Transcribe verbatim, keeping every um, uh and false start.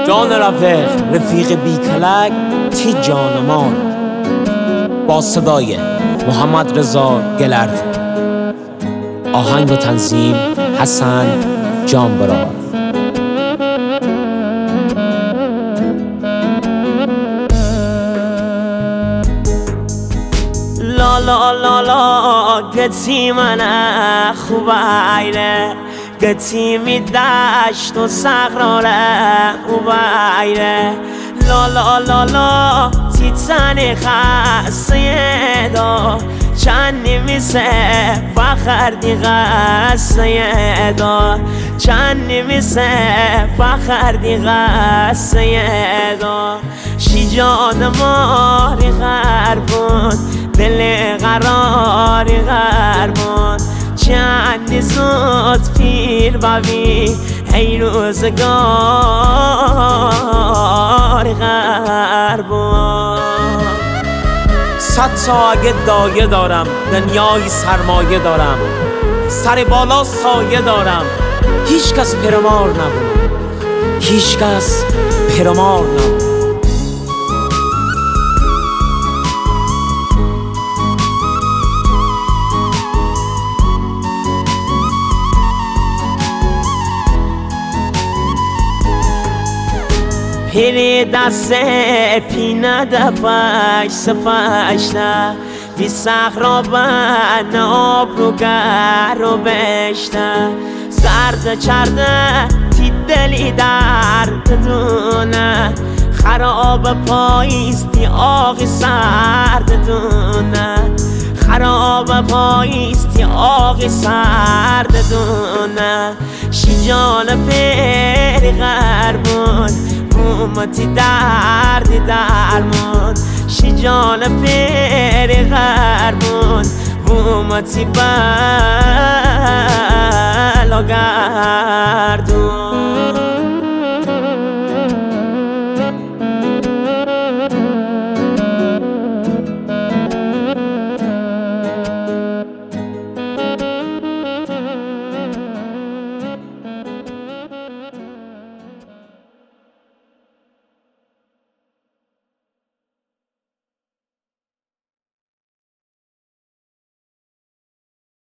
جان رفیق رفیق بی کلک تی جانمان با صدای محمد رضا گلردی، آهنگ و تنظیم حسن جانبرار. لا لا لا لا قتي منا خوبايله قتي مداشت و صغراره وبايله لا لا لا لا تیتن خسته دا چند نمیسه فخر دیگه سیدا چند نمیسه فخر دیگه سیدا شی جان ماری غربون دل قراری غربون چند زود پیر بابی ای روزگار غربون. صد تا اگه دایه دارم دنیای سرمایه دارم، سر بالا سایه دارم، هیچ کس پرمار نبود، هیچ کس پرمار نبود. پیری دست پینه دفش سفشته بی صخرا بند آب رو گر رو بشته زرد چرده تی دلی درد دونه خراب پاییستی آقی سرد دونه خراب پاییستی آقی سرد دونه شی جان پیری غربون بومتی دردی درمون شی جان پیری غربون بومتی بلا گردون.